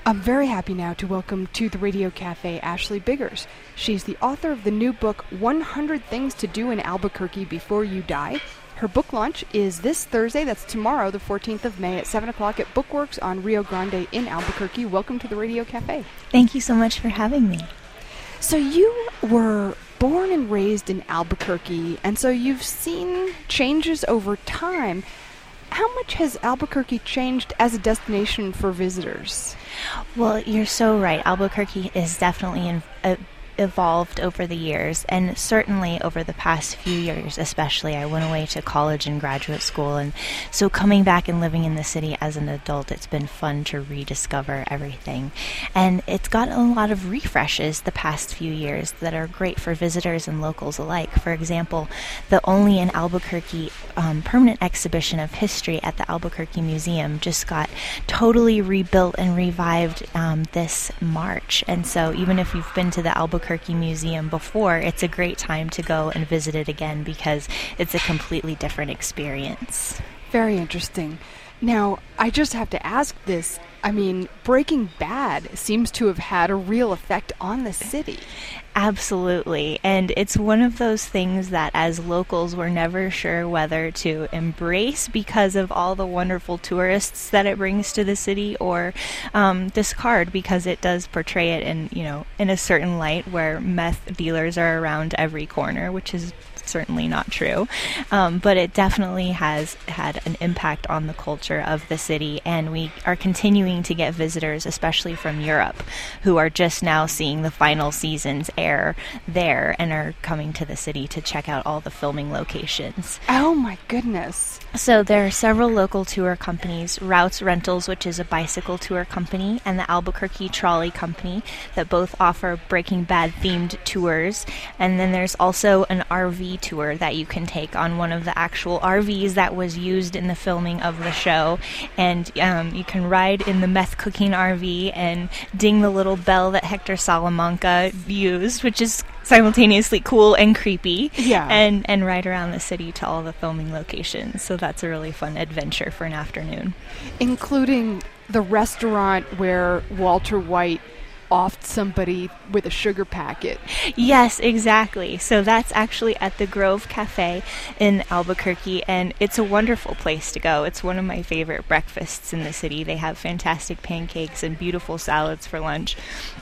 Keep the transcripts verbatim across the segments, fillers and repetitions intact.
I'm very happy now to welcome to the Radio Cafe Ashley Biggers. She's the author of the new book, one hundred Things to Do in Albuquerque Before You Die. Her book launch is this Thursday, that's tomorrow, the fourteenth of May at seven o'clock at Bookworks on Rio Grande in Albuquerque. Welcome to the Radio Cafe. Thank you so much for having me. So you were born and raised in Albuquerque, and so you've seen changes over time. How much has Albuquerque changed as a destination for visitors? Well, you're so right. Albuquerque is definitely in, uh, evolved over the years, and certainly over the past few years especially. I went away to college and graduate school, and so coming back and living in the city as an adult, it's been fun to rediscover everything. And it's gotten a lot of refreshes the past few years that are great for visitors and locals alike. For example, the Only in Albuquerque um, permanent exhibition of history at the Albuquerque Museum just got totally rebuilt and revived um, this March. And so even if you've been to the Albuquerque Museum before, it's a great time to go and visit it again because it's a completely different experience. Very interesting. Now, I just have to ask this. I mean, Breaking Bad seems to have had a real effect on the city. Absolutely. And it's one of those things that as locals we're never sure whether to embrace because of all the wonderful tourists that it brings to the city, or um, discard because it does portray it in, you know, in a certain light where meth dealers are around every corner, which is certainly not true. Um, but it definitely has had an impact on the culture of the city, and we are continuing to get visitors, especially from Europe, who are just now seeing the final seasons air there and are coming to the city to check out all the filming locations. Oh my goodness. So there are several local tour companies, Routes Rentals, which is a bicycle tour company, and the Albuquerque Trolley Company, that both offer Breaking Bad themed tours. And then there's also an R V tour that you can take on one of the actual R Vs that was used in the filming of the show. And um, you can ride in the meth cooking R V and ding the little bell that Hector Salamanca used, which is simultaneously cool and creepy. Yeah. And, and ride around the city to all the filming locations. So that's a really fun adventure for an afternoon. Including the restaurant where Walter White offed somebody with a sugar packet. Yes, exactly. So that's actually at the Grove Cafe in Albuquerque, and it's a wonderful place to go. It's one of my favorite breakfasts in the city. They have fantastic pancakes and beautiful salads for lunch.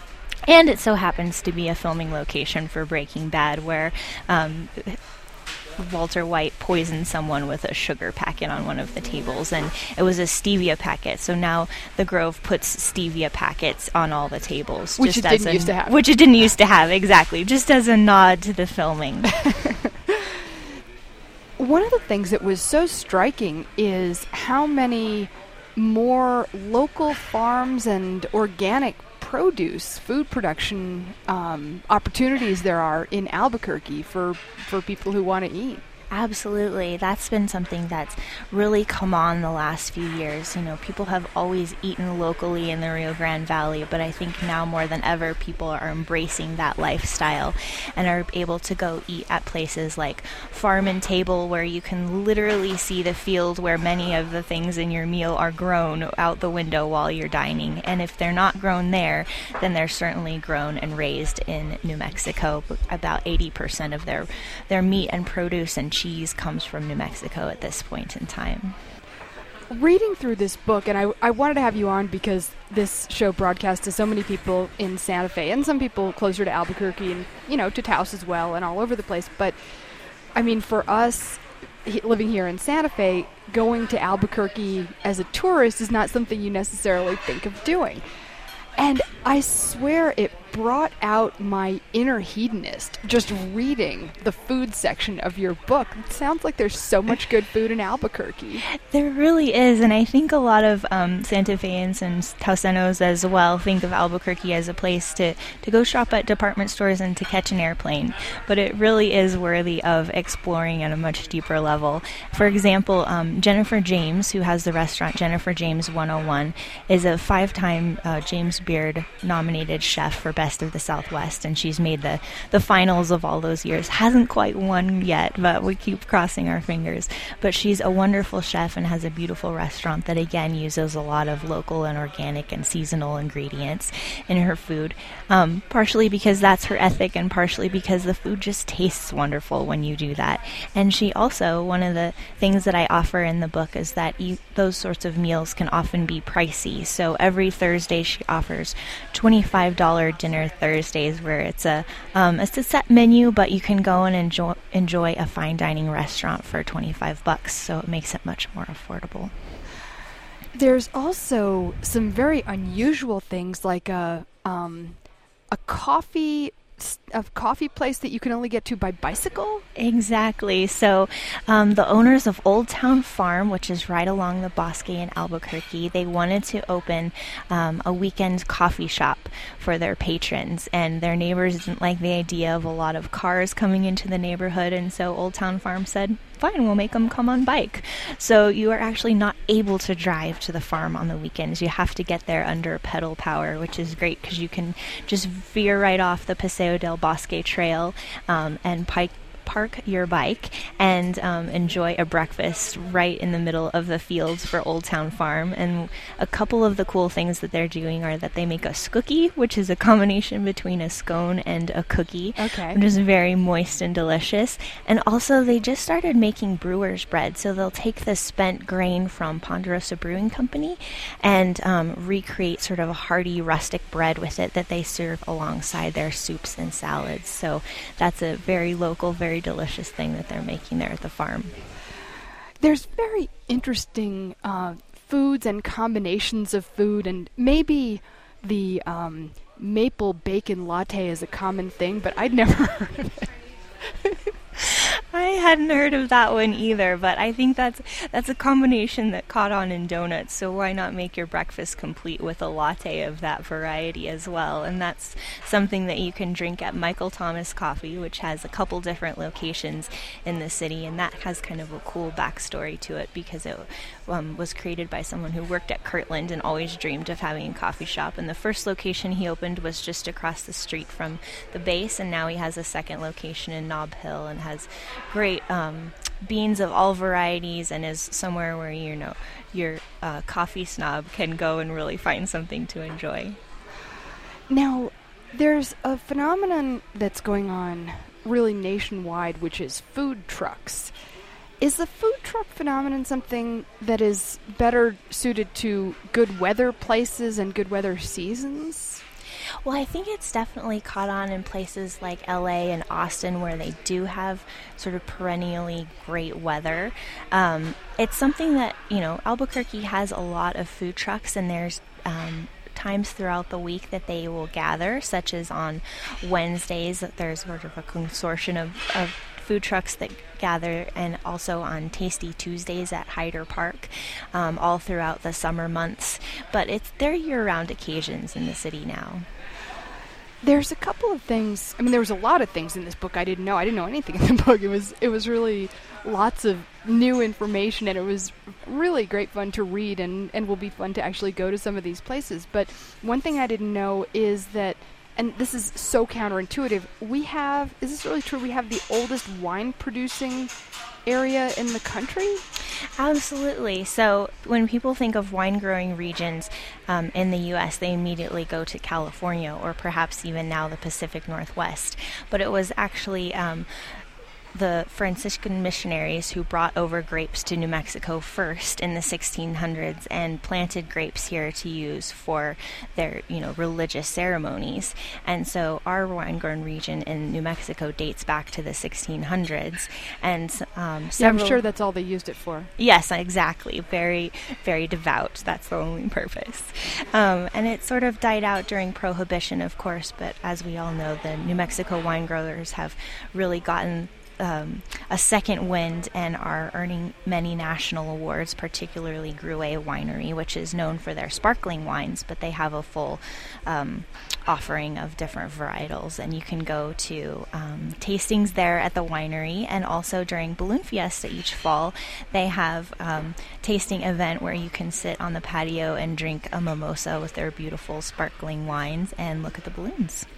And it so happens to be a filming location for Breaking Bad, where um, Walter White poisoned someone with a sugar packet on one of the tables, and it was a stevia packet. So now the Grove puts stevia packets on all the tables, which just it as didn't a, used to have. Which it didn't used to have, exactly, just as a nod to the filming. One of the things that was so striking is how many more local farms and organic produce, food production um, opportunities there are in Albuquerque for, for people who want to eat. Absolutely. That's been something that's really come on the last few years. You know, people have always eaten locally in the Rio Grande Valley, but I think now more than ever people are embracing that lifestyle and are able to go eat at places like Farm and Table, where you can literally see the field where many of the things in your meal are grown out the window while you're dining. And if they're not grown there, then they're certainly grown and raised in New Mexico. About eighty percent of their, their meat and produce and cheese comes from New Mexico at this point in time. Reading through this book, and I, I wanted to have you on because this show broadcasts to so many people in Santa Fe and some people closer to Albuquerque and, you know, to Taos as well and all over the place. But, I mean, for us he, living here in Santa Fe, going to Albuquerque as a tourist is not something you necessarily think of doing. And I swear it brought out my inner hedonist just reading the food section of your book. It sounds like there's so much good food in Albuquerque. There really is, and I think a lot of um, Santa Feans and Tausenos as well think of Albuquerque as a place to, to go shop at department stores and to catch an airplane. But it really is worthy of exploring at a much deeper level. For example, um, Jennifer James, who has the restaurant Jennifer James one oh one, is a five-time uh, James Beard nominated chef for Best Best of the Southwest, and she's made the, the finals of all those years. Hasn't quite won yet, but we keep crossing our fingers. But she's a wonderful chef and has a beautiful restaurant that, again, uses a lot of local and organic and seasonal ingredients in her food, um, partially because that's her ethic and partially because the food just tastes wonderful when you do that. And she also, one of the things that I offer in the book is that you, those sorts of meals can often be pricey. So every Thursday she offers twenty-five dollars dinner Thursdays, where it's a um, it's a set menu, but you can go and enjoy enjoy a fine dining restaurant for twenty-five bucks. So it makes it much more affordable. There's also some very unusual things like a um, a coffee a coffee place that you can only get to by bicycle? Exactly. So um, the owners of Old Town Farm, which is right along the Bosque in Albuquerque, they wanted to open um, a weekend coffee shop for their patrons, and their neighbors didn't like the idea of a lot of cars coming into the neighborhood, and so Old Town Farm said, fine, we'll make them come on bike. So you are actually not able to drive to the farm on the weekends. You have to get there under pedal power, which is great because you can just veer right off the Paseo del Bosque Trail um, and pike park your bike and um, enjoy a breakfast right in the middle of the fields for Old Town Farm. And a couple of the cool things that they're doing are that they make a skookie, which is a combination between a scone and a cookie, okay. which is very moist and delicious. And also they just started making brewer's bread, so they'll take the spent grain from Ponderosa Brewing Company and um, recreate sort of a hearty rustic bread with it that they serve alongside their soups and salads. So that's a very local, very delicious thing that they're making there at the farm. There's very interesting uh, foods and combinations of food, and maybe the um, maple bacon latte is a common thing, but I'd never heard of it. I hadn't heard of that one either, but I think that's that's a combination that caught on in donuts, so why not make your breakfast complete with a latte of that variety as well? And that's something that you can drink at Michael Thomas Coffee, which has a couple different locations in the city, and that has kind of a cool backstory to it because it um, was created by someone who worked at Kirtland and always dreamed of having a coffee shop. And the first location he opened was just across the street from the base, and now he has a second location in Nob Hill and has great um, beans of all varieties, and is somewhere where you know your uh, coffee snob can go and really find something to enjoy. Now, there's a phenomenon that's going on really nationwide, which is food trucks. Is the food truck phenomenon something that is better suited to good weather places and good weather seasons? Well, I think it's definitely caught on in places like L A and Austin where they do have sort of perennially great weather. Um, it's something that, you know, Albuquerque has a lot of food trucks, and there's um, times throughout the week that they will gather, such as on Wednesdays. There's sort of a consortium of, of food trucks that gather, and also on Tasty Tuesdays at Hyder Park, um, all throughout the summer months. But it's they're year-round occasions in the city now. There's a couple of things. I mean, there was a lot of things in this book I didn't know. I didn't know anything in the book. It was it was really lots of new information, and it was really great fun to read, and, and will be fun to actually go to some of these places. But one thing I didn't know is that, and this is so counterintuitive, we have, is this really true, we have the oldest wine producing area in the country? Absolutely. So when people think of wine growing regions um, in the U S, they immediately go to California, or perhaps even now the Pacific Northwest. But it was actually um, the Franciscan missionaries who brought over grapes to New Mexico first in the sixteen hundreds and planted grapes here to use for their, you know, religious ceremonies. And so our wine-grown region in New Mexico dates back to the sixteen hundreds. And um, yeah, I'm sure that's all they used it for. Yes, exactly. Very, very devout. That's the only purpose. Um, and it sort of died out during Prohibition, of course, but as we all know, the New Mexico wine growers have really gotten um, a second wind and are earning many national awards, particularly Gruet Winery, which is known for their sparkling wines, but they have a full um, offering of different varietals. And you can go to um, tastings there at the winery, and also during Balloon Fiesta each fall, they have um, tasting event where you can sit on the patio and drink a mimosa with their beautiful sparkling wines and look at the balloons.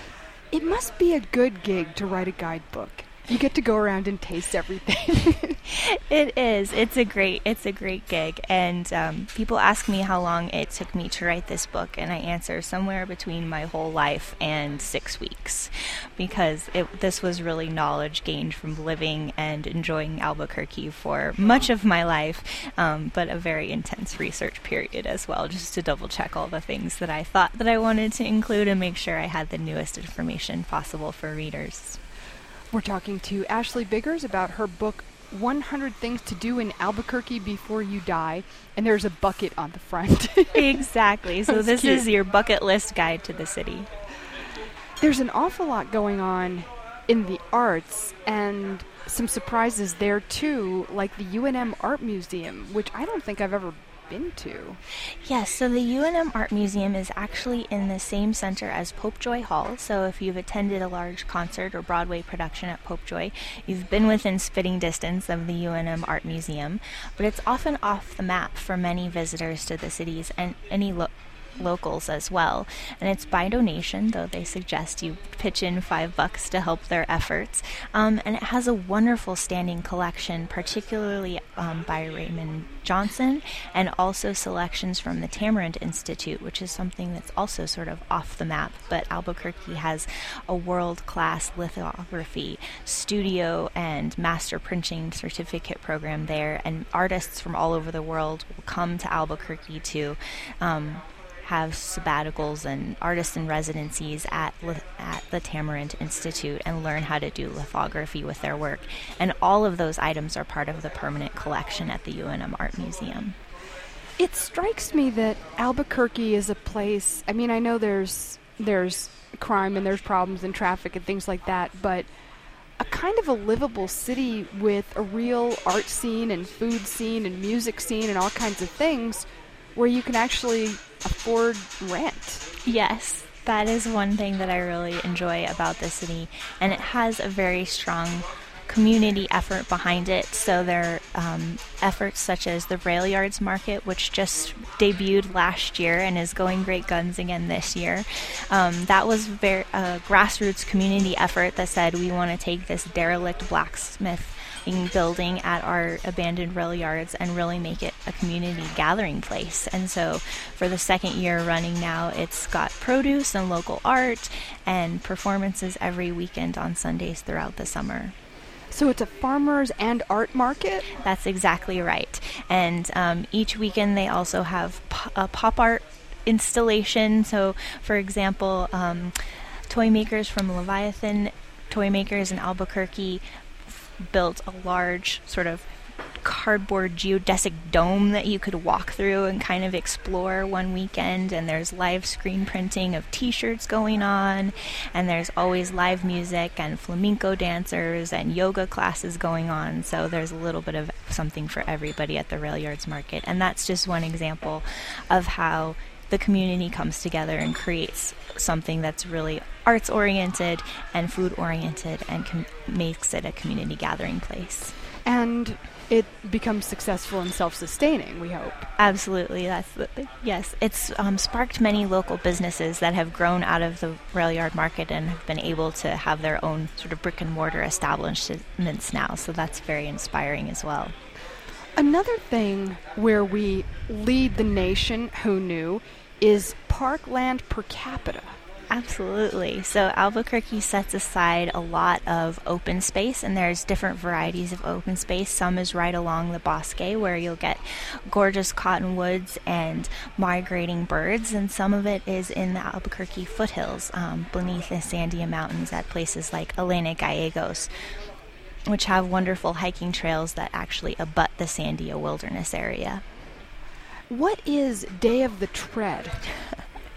It must be a good gig to write a guidebook. You get to go around and taste everything. It is. It's a great. It's a great gig, and um, people ask me how long it took me to write this book, and I answer somewhere between my whole life and six weeks, because it, this was really knowledge gained from living and enjoying Albuquerque for much of my life, um, but a very intense research period as well, just to double check all the things that I thought that I wanted to include and make sure I had the newest information possible for readers. We're talking to Ashley Biggers about her book, one hundred Things to Do in Albuquerque Before You Die, and there's a bucket on the front. Exactly. So That's this cute. is your bucket list guide to the city. There's an awful lot going on in the arts, and some surprises there too, like the U N M Art Museum, which I don't think I've ever been to. Yes, so the U N M Art Museum is actually in the same center as Popejoy Hall. So if you've attended a large concert or Broadway production at Popejoy, you've been within spitting distance of the U N M Art Museum. But it's often off the map for many visitors to the cities and any lo- locals as well. And it's by donation, though they suggest you pitch in five bucks to help their efforts. Um, and it has a wonderful standing collection, particularly um, by Raymond Johnson, and also selections from the Tamarind Institute, which is something that's also sort of off the map. But Albuquerque has a world-class lithography studio and master printing certificate program there, and artists from all over the world will come to Albuquerque to um, have sabbaticals and artist in residencies at at the Tamarind Institute and learn how to do lithography with their work. And all of those items are part of the permanent collection at the U N M Art Museum. It strikes me that Albuquerque is a place, I mean, I know there's there's crime and there's problems and traffic and things like that, but a kind of a livable city with a real art scene and food scene and music scene and all kinds of things where you can actually afford rent. Yes, that is one thing that I really enjoy about the city, and it has a very strong community effort behind it. So there are um, efforts such as the Rail Yards Market, which just debuted last year and is going great guns again this year. Um, that was very, a grassroots community effort that said, we want to take this derelict blacksmith building at our abandoned rail yards and really make it a community gathering place. And so for the second year running now, it's got produce and local art and performances every weekend on Sundays throughout the summer. So it's a farmers and art market? That's exactly right. And um, each weekend they also have po- a pop art installation. So for example, um, toy makers from Leviathan Toy Makers in Albuquerque built a large sort of cardboard geodesic dome that you could walk through and kind of explore one weekend, and there's live screen printing of t-shirts going on, and there's always live music and flamenco dancers and yoga classes going on. So there's a little bit of something for everybody at the Rail Yards Market, and that's just one example of how the community comes together and creates something that's really arts oriented and food oriented and com- makes it a community gathering place. And it becomes successful and self-sustaining, we hope. Absolutely, that's the thing. Yes, it's um, sparked many local businesses that have grown out of the Rail Yard Market and have been able to have their own sort of brick and mortar establishments now. So that's very inspiring as well. Another thing where we lead the nation, who knew, is parkland per capita. Absolutely. So Albuquerque sets aside a lot of open space, and there's different varieties of open space. Some is right along the bosque, where you'll get gorgeous cottonwoods and migrating birds, and some of it is in the Albuquerque foothills, um, beneath the Sandia Mountains at places like Elena Gallegos, which have wonderful hiking trails that actually abut the Sandia Wilderness area. What is Day of the Tread?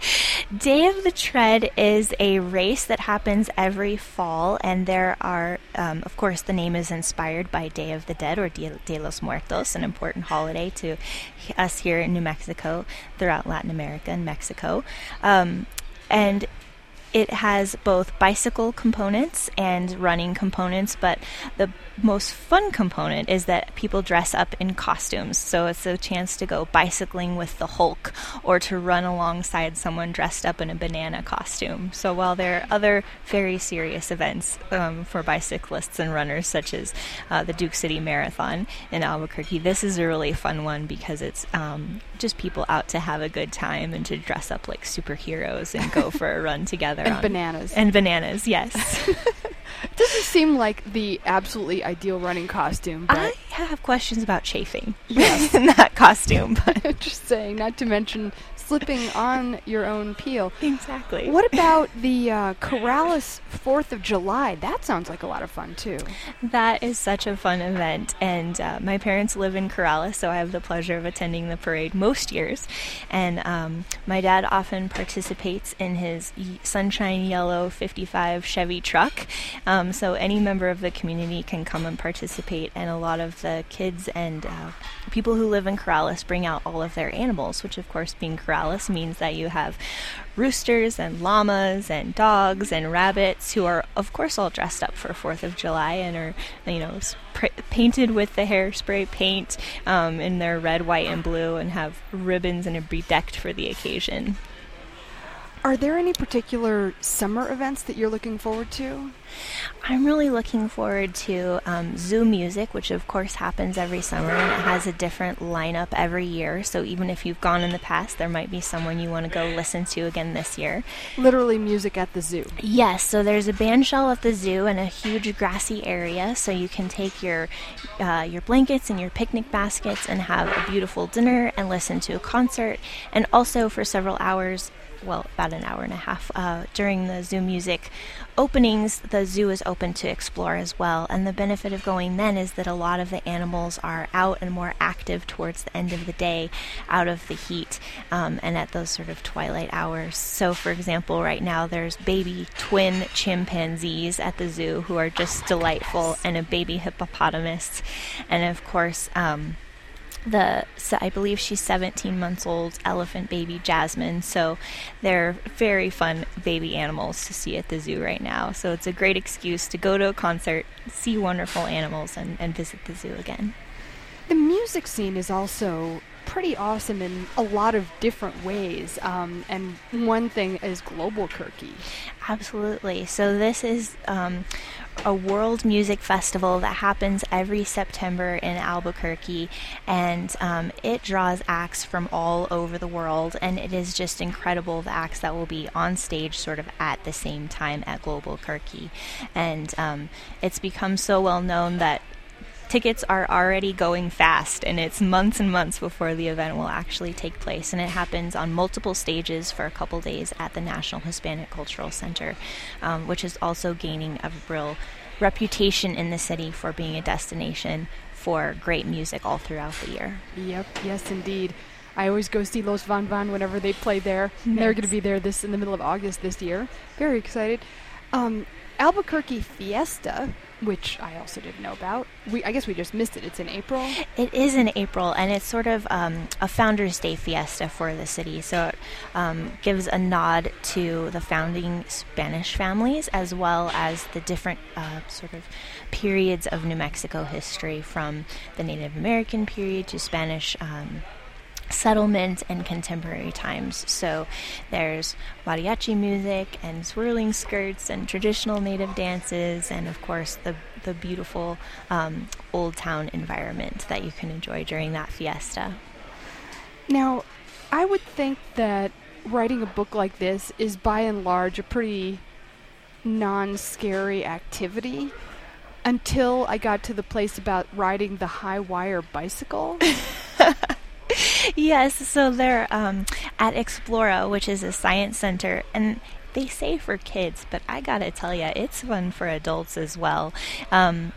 Day of the Tread is a race that happens every fall, and there are, um, of course, the name is inspired by Day of the Dead, or Dia de los Muertos, an important holiday to us here in New Mexico, throughout Latin America and Mexico. Um, and it has both bicycle components and running components, but the most fun component is that people dress up in costumes. So it's a chance to go bicycling with the Hulk or to run alongside someone dressed up in a banana costume. So while there are other very serious events um, for bicyclists and runners, such as uh, the Duke City Marathon in Albuquerque, this is a really fun one because it's um, just people out to have a good time and to dress up like superheroes and go for a run together. And on, bananas. And bananas, yes. It doesn't seem like the absolutely ideal running costume. But I have questions about chafing yes. in that costume. But just saying, not to mention slipping on your own peel. Exactly. What about the uh, Corrales fourth of July? That sounds like a lot of fun, too. That is such a fun event, and uh, my parents live in Corrales, so I have the pleasure of attending the parade most years, and um, my dad often participates in his y- sunshine yellow fifty-five Chevy truck, um, so any member of the community can come and participate, and a lot of the kids and uh, people who live in Corrales bring out all of their animals, which of course being Corrales means that you have roosters and llamas and dogs and rabbits who are of course all dressed up for fourth of July and are, you know, sp- painted with the hairspray paint um, in their red, white, and blue, and have ribbons and are bedecked for the occasion. Are there any particular summer events that you're looking forward to? I'm really looking forward to um, Zoo Music, which of course happens every summer, and it has a different lineup every year. So even if you've gone in the past, there might be someone you want to go listen to again this year. Literally music at the zoo. Yes, so there's a band shell at the zoo and a huge grassy area, so you can take your uh, your blankets and your picnic baskets and have a beautiful dinner and listen to a concert. And also for several hours, well, about an hour and a half, uh, during the Zoo Music openings, the zoo is open to explore as well. And the benefit of going then is that a lot of the animals are out and more active towards the end of the day, out of the heat, um, and at those sort of twilight hours. So, for example, right now there's baby twin chimpanzees at the zoo who are just delightful, and a baby hippopotamus. And of course, um, the so I believe she's seventeen months old elephant baby Jasmine, so they're very fun baby animals to see at the zoo right now. So it's a great excuse to go to a concert, see wonderful animals, and, and visit the zoo again. The music scene is also pretty awesome in a lot of different ways, um, and one thing is Globalkirky. Absolutely. So this is um, a world music festival that happens every September in Albuquerque, and um, it draws acts from all over the world, and it is just incredible, the acts that will be on stage sort of at the same time at Globalkirky. And um, it's become so well known that tickets are already going fast, and it's months and months before the event will actually take place, and it happens on multiple stages for a couple days at the National Hispanic Cultural Center, um, which is also gaining a real reputation in the city for being a destination for great music all throughout the year. Yep, yes indeed. I always go see Los Van Van whenever they play there. Nice. They're going to be there this in the middle of August this year. Very excited. Um, Albuquerque Fiesta, which I also didn't know about. We I guess we just missed it. It's in April? It is in April, and it's sort of um, a Founders Day fiesta for the city. So it um, gives a nod to the founding Spanish families, as well as the different uh, sort of periods of New Mexico history, from the Native American period to Spanish um settlement and contemporary times. So there's mariachi music and swirling skirts and traditional native dances, and of course the the beautiful um, old town environment that you can enjoy during that fiesta. Now, I would think that writing a book like this is by and large a pretty non-scary activity, until I got to the place about riding the high wire bicycle. Yes, so they're um, at Explora, which is a science center, and they say for kids, but I gotta tell you, it's fun for adults as well. Um,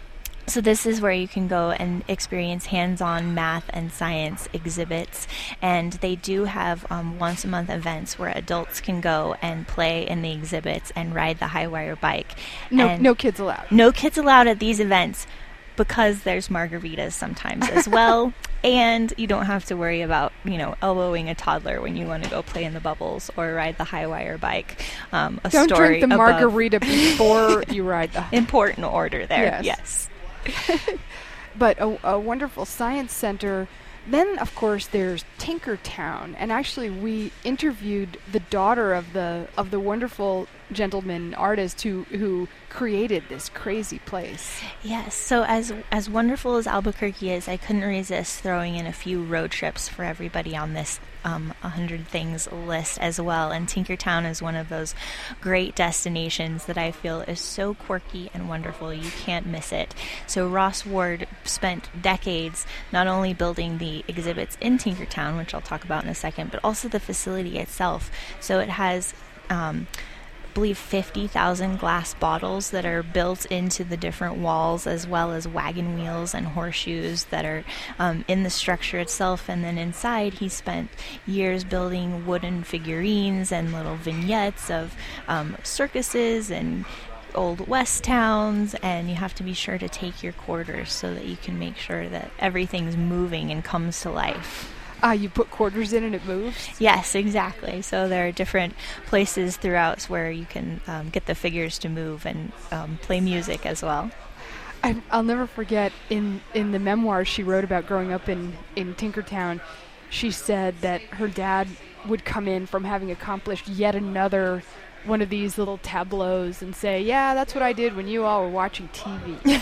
So this is where you can go and experience hands-on math and science exhibits, and they do have um, once-a-month events where adults can go and play in the exhibits and ride the high wire bike. No, and no kids allowed. No kids allowed at these events because there's margaritas sometimes as well, and you don't have to worry about, you know, elbowing a toddler when you want to go play in the bubbles or ride the high wire bike. Um, a don't story drink the above. margarita before you ride the. Important order there. Yes. yes. But a, a wonderful science center. Then, of course, there's Tinkertown, and actually, we interviewed the daughter of the of the wonderful gentleman artist who who created this crazy place. Yes. So as as wonderful as Albuquerque is, I couldn't resist throwing in a few road trips for everybody on this um, one hundred Things list as well. And Tinkertown is one of those great destinations that I feel is so quirky and wonderful. You can't miss it. So Ross Ward spent decades not only building the exhibits in Tinkertown, which I'll talk about in a second, but also the facility itself. So it has um, I believe fifty thousand glass bottles that are built into the different walls, as well as wagon wheels and horseshoes that are um, in the structure itself. And then inside, he spent years building wooden figurines and little vignettes of um, circuses and old west towns, and you have to be sure to take your quarters so that you can make sure that everything's moving and comes to life. Ah, you put quarters in and it moves? Yes, exactly. So there are different places throughout where you can um, get the figures to move and um, play music as well. I, I'll never forget, in, in the memoir she wrote about growing up in, in Tinkertown, she said that her dad would come in from having accomplished yet another one of these little tableaus and say, yeah, that's what I did when you all were watching T V.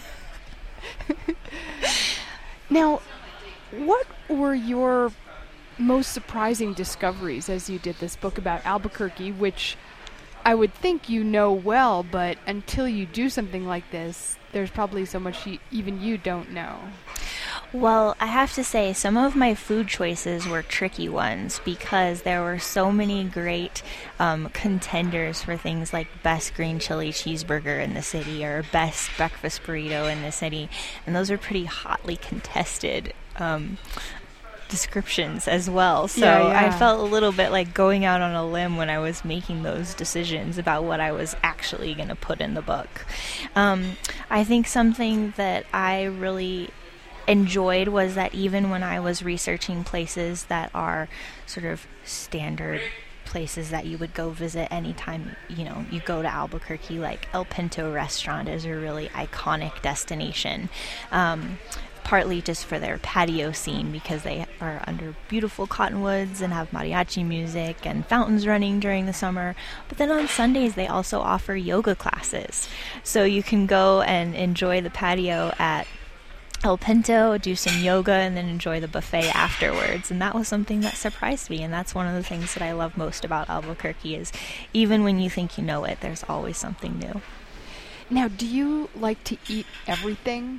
Now, what were your most surprising discoveries as you did this book about Albuquerque, which I would think you know well, but until you do something like this, there's probably so much you, even you don't know. Well, I have to say, some of my food choices were tricky ones because there were so many great um, contenders for things like best green chili cheeseburger in the city or best breakfast burrito in the city, and those are pretty hotly contested um, descriptions as well. So yeah, yeah. I felt a little bit like going out on a limb when I was making those decisions about what I was actually going to put in the book. Um, I think something that I really enjoyed was that even when I was researching places that are sort of standard places that you would go visit anytime, you know, you go to Albuquerque, like El Pinto restaurant is a really iconic destination. Um, partly just for their patio scene because they are under beautiful cottonwoods and have mariachi music and fountains running during the summer. But then on Sundays they also offer yoga classes. So you can go and enjoy the patio at El Pinto, do some yoga, and then enjoy the buffet afterwards. And that was something that surprised me, and that's one of the things that I love most about Albuquerque is even when you think you know it, there's always something new. Now, do you like to eat everything?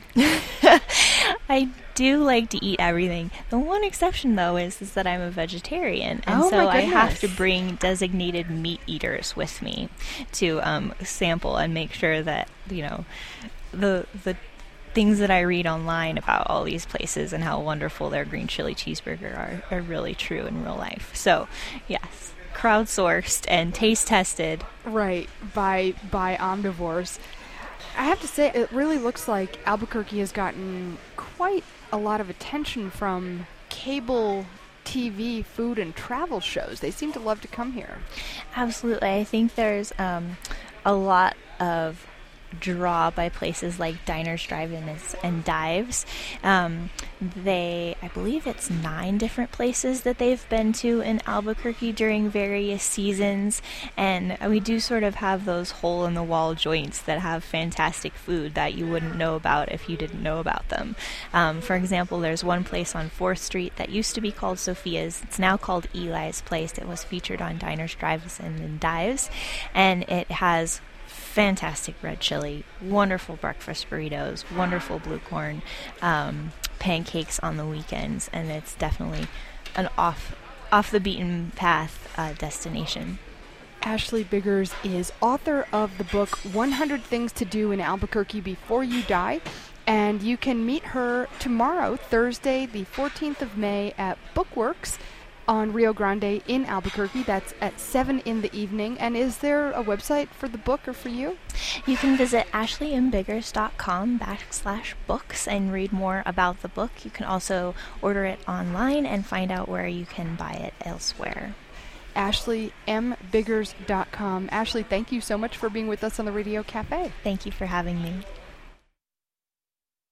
I do like to eat everything. The one exception, though, is, is that I'm a vegetarian, and oh so my I have goodness. to bring designated meat eaters with me to um, sample and make sure that, you know, the the things that I read online about all these places and how wonderful their green chili cheeseburger are, are really true in real life. So, yes, crowdsourced and taste tested. Right, by by omnivores. I have to say, it really looks like Albuquerque has gotten quite a lot of attention from cable T V, food, and travel shows. They seem to love to come here. Absolutely. I think there's um, a lot of draw by places like Diners, Drive-Ins, and Dives. Um, they, I believe it's nine different places that they've been to in Albuquerque during various seasons, and we do sort of have those hole-in-the-wall joints that have fantastic food that you wouldn't know about if you didn't know about them. Um, for example, there's one place on fourth Street that used to be called Sophia's. It's now called Eli's Place. It was featured on Diners, Drive-Ins, and Dives, and it has fantastic red chili, wonderful breakfast burritos, wonderful blue corn um, pancakes on the weekends, and it's definitely an off off the beaten path uh, destination. Ashley Biggers is author of the book one hundred Things to Do in Albuquerque Before You Die, And you can meet her tomorrow, Thursday, the fourteenth of May, at Bookworks on Rio Grande in Albuquerque. That's at seven in the evening. And is there a website for the book or for you? You can visit ashleymbigers.com backslash books and read more about the book. You can also order it online and find out where you can buy it elsewhere. ashley m biggers dot com. Ashley, thank you so much for being with us on the Radio Cafe. Thank you for having me.